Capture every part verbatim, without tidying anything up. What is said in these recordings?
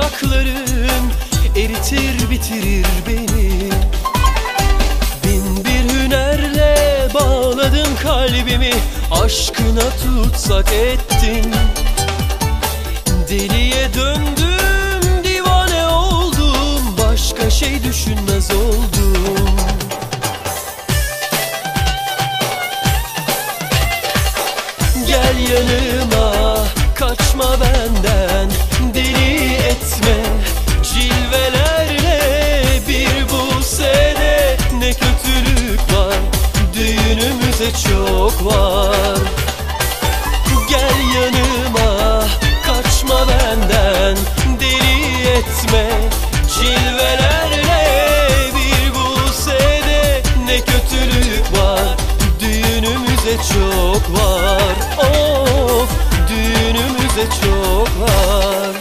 dudakların eritir bitirir beni. Bin bir hünerle bağladın kalbimi, aşkına tutsak ettin. Deliye döndüm, divane oldum, başka şey düşünmez oldum. Gel yanıma, kaçma benden, deli etme cilvelerle. Bir bu sene ne kötülük var, düğünümüze çok var. Gel yanıma, kaçma benden, deli etme cilvelerle. Bir bu sene ne kötülük var, düğünümüze çok var. Of, düğünümüze çok var.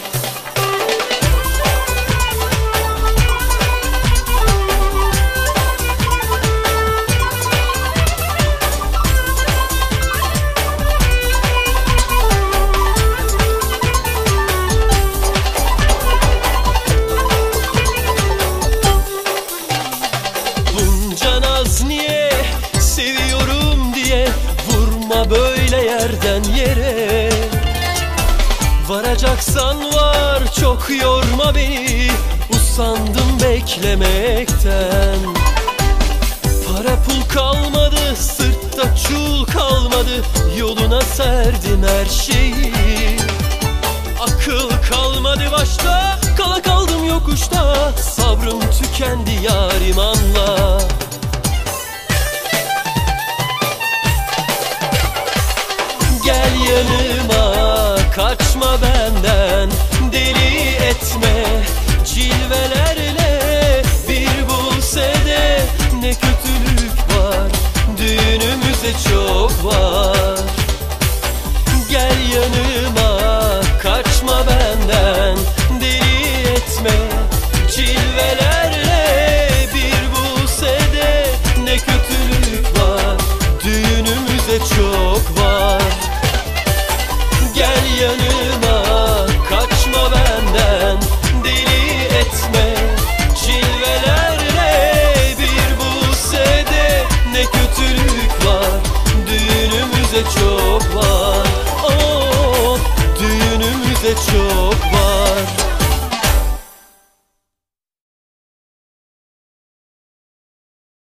Bunca naz niye, seviyorum diye vurma böyle yerden yere. Varacaksan var, çok yorma beni, usandım beklemekten. Para pul kalmadı, sırtta çul kalmadı, yoluna serdim her şeyi. Akıl kalmadı başta, kala kaldım yokuşta, sabrım tükendi yarim anla. Gel yanıma, kaçma benden, deli etme cilvelerle. Bir bulsede ne kötülük var, düğünümüze çok var. Gel yanıma, kaçma benden, deli etme cilvelerle. Bir bulsede ne kötülük var, düğünümüze çok var. Gel yanıma, kaçma benden, deli etme cilvelerle. Bir bulsede ne kötülük var, düğünümüze çok var. Oh, düğünümüze çok var.